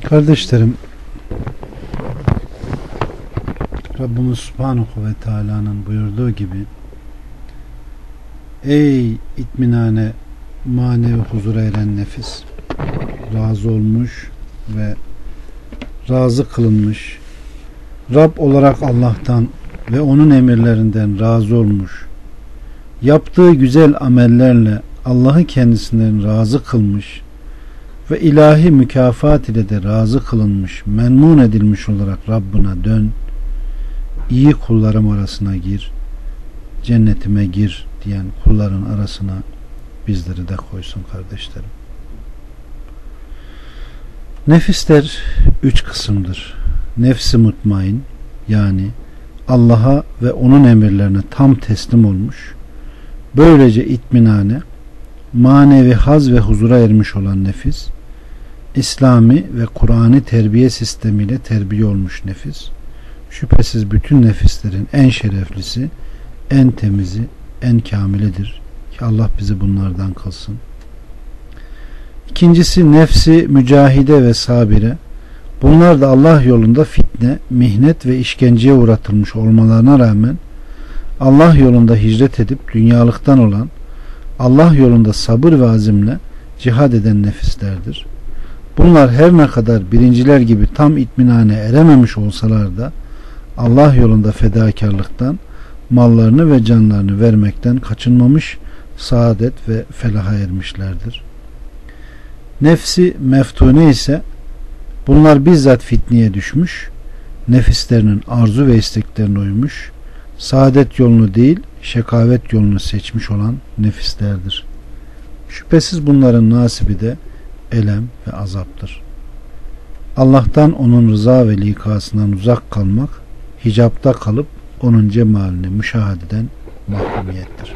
Kardeşlerim, Rabbimiz Subhanahu ve Teala'nın buyurduğu gibi, ey itminane, manevi huzura eren nefis, razı olmuş ve razı kılınmış, Rab olarak Allah'tan ve onun emirlerinden razı olmuş, yaptığı güzel amellerle Allah'ı kendisinden razı kılmış ve ilahi mükafat ile de razı kılınmış, memnun edilmiş olarak Rabbına dön, iyi kullarım arasına gir, cennetime gir diyen kulların arasına bizleri de koysun kardeşlerim. Nefisler 3 kısımdır. Nefsi mutmain, yani Allah'a ve onun emirlerine tam teslim olmuş, böylece itminane, manevi haz ve huzura ermiş olan nefis, İslami ve Kur'an'ı terbiye sistemiyle terbiye olmuş nefis, şüphesiz bütün nefislerin en şereflisi, en temizi, en kamilidir ki Allah bizi bunlardan kılsın. İkincisi nefsi mücahide ve sabire. Bunlar da Allah yolunda fitne, mihnet ve işkenceye uğratılmış olmalarına rağmen Allah yolunda hicret edip dünyalıktan olan, Allah yolunda sabır ve azimle cihad eden nefislerdir. Bunlar her ne kadar birinciler gibi tam itminane erememiş olsalar da Allah yolunda fedakarlıktan, mallarını ve canlarını vermekten kaçınmamış, saadet ve felaha ermişlerdir. Nefsi meftune ise bunlar bizzat fitneye düşmüş, nefislerinin arzu ve isteklerine uymuş, saadet yolunu değil şekavet yolunu seçmiş olan nefislerdir. Şüphesiz bunların nasibi de elem ve azaptır. Allah'tan, onun rıza ve likasından uzak kalmak, hicapta kalıp onun cemalini müşahededen mahrumiyettir.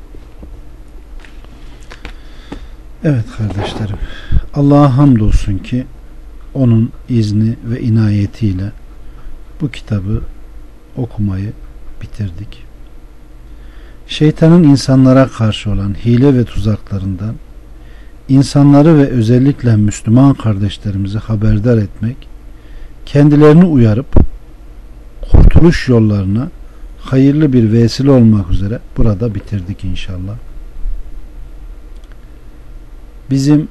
Evet kardeşlerim, Allah'a hamdolsun ki onun izni ve inayetiyle bu kitabı okumayı bitirdik. Şeytanın insanlara karşı olan hile ve tuzaklarından insanları ve özellikle Müslüman kardeşlerimizi haberdar etmek, kendilerini uyarıp kurtuluş yollarına hayırlı bir vesile olmak üzere burada bitirdik inşallah. Bizim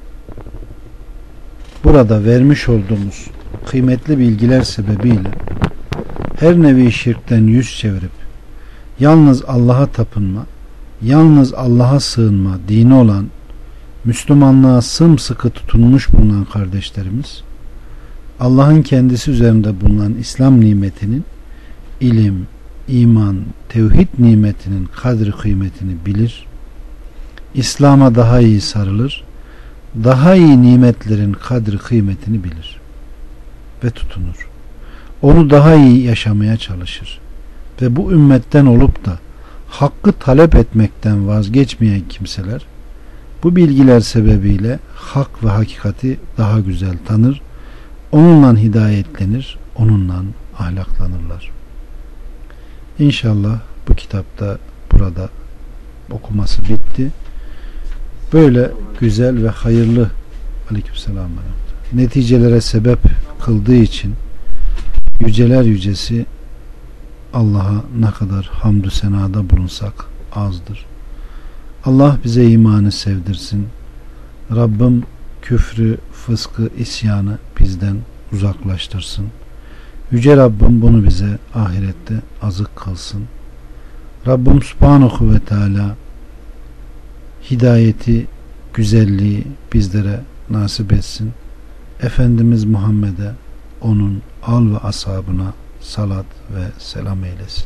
burada vermiş olduğumuz kıymetli bilgiler sebebiyle her nevi şirkten yüz çevirip yalnız Allah'a tapınma, yalnız Allah'a sığınma dini olan, Müslümanlığa sımsıkı tutunmuş bulunan kardeşlerimiz, Allah'ın kendisi üzerinde bulunan İslam nimetinin, ilim, iman, tevhid nimetinin kadri kıymetini bilir, İslam'a daha iyi sarılır, daha iyi nimetlerin kadri kıymetini bilir ve tutunur. Onu daha iyi yaşamaya çalışır ve bu ümmetten olup da hakkı talep etmekten vazgeçmeyen kimseler bu bilgiler sebebiyle hak ve hakikati daha güzel tanır, onunla hidayetlenir, onunla ahlaklanırlar. İnşallah bu kitapta burada okuması bitti. Böyle güzel ve hayırlı aleykümselam neticelere sebep kıldığı için yüceler yücesi Allah'a ne kadar hamdü senada bulunsak azdır. Allah bize imanı sevdirsin. Rabbim küfrü, fıskı, isyanı bizden uzaklaştırsın. Yüce Rabbim bunu bize ahirette azık kılsın. Rabbim Subhanahu ve Teala hidayeti, güzelliği bizlere nasip etsin. Efendimiz Muhammed'e, onun al ve ashabına salat ve selam eylesin.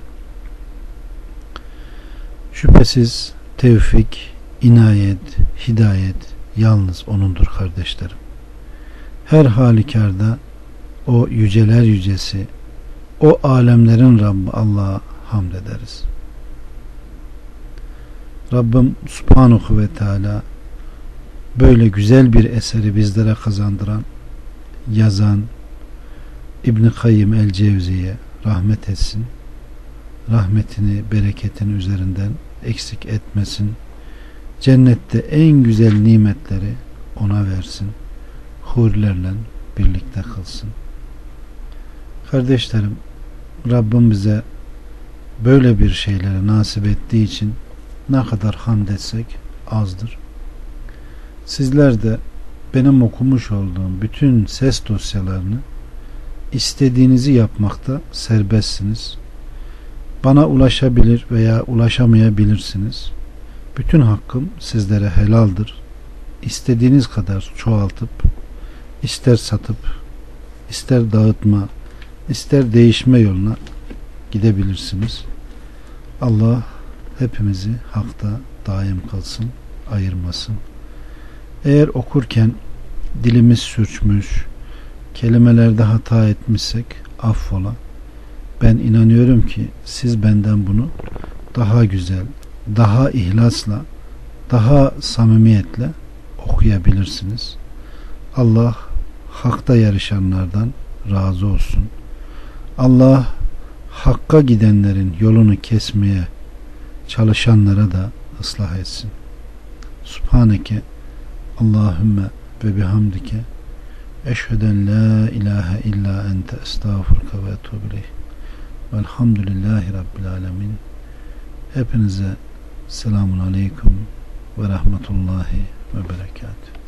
Şüphesiz tevfik, inayet, hidayet yalnız O'nundur kardeşlerim. Her halükarda o yüceler yücesi, o alemlerin Rabbi Allah'a hamd ederiz. Rabbim Subhanahu ve Teala böyle güzel bir eseri bizlere kazandıran, yazan İbn Kayyim el-Cevziye rahmet etsin. Rahmetini, bereketini üzerinden eksik etmesin. Cennette en güzel nimetleri ona versin. Hurilerle birlikte kılsın. Kardeşlerim, Rabbim bize böyle bir şeyleri nasip ettiği için ne kadar hamd etsek azdır. Sizler de benim okumuş olduğum bütün ses dosyalarını istediğinizi yapmakta serbestsiniz. Bana ulaşabilir veya ulaşamayabilirsiniz. Bütün hakkım sizlere helaldir. İstediğiniz kadar çoğaltıp, ister satıp, ister dağıtma, ister değişme yoluna gidebilirsiniz. Allah hepimizi hakta daim kılsın, ayırmasın. Eğer okurken dilimiz sürçmüş, kelimelerde hata etmişsek affola. Ben inanıyorum ki siz benden bunu daha güzel, daha ihlasla, daha samimiyetle okuyabilirsiniz. Allah hakta yarışanlardan razı olsun. Allah hakka gidenlerin yolunu kesmeye çalışanlara da ıslah etsin. Subhaneke Allahümme ve bihamdike eşheden la ilahe illa ente estağfurke ve etûbü ileyh. Velhamdülillahi Rabbil alemin. Hepinize selamun aleyküm ve rahmetullahi ve berekatuhu.